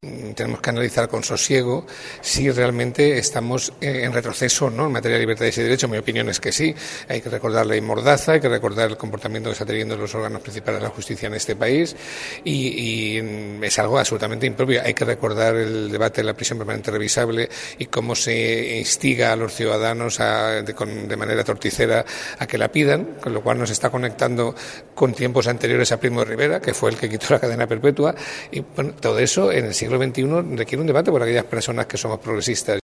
Tenemos que analizar con sosiego si realmente estamos en retroceso, ¿no?, en materia de libertades y derechos. Mi opinión es que sí. Hay que recordar la ley Mordaza, hay que recordar el comportamiento que está teniendo los órganos principales de la justicia en este país y es algo absolutamente impropio. Hay que recordar el debate de la prisión permanente revisable y cómo se instiga a los ciudadanos de manera torticera a que la pidan, con lo cual nos está conectando con tiempos anteriores a Primo de Rivera, que fue el que quitó la cadena perpetua. Y bueno, todo eso en el siglo XXI requiere un debate por aquellas personas que somos progresistas.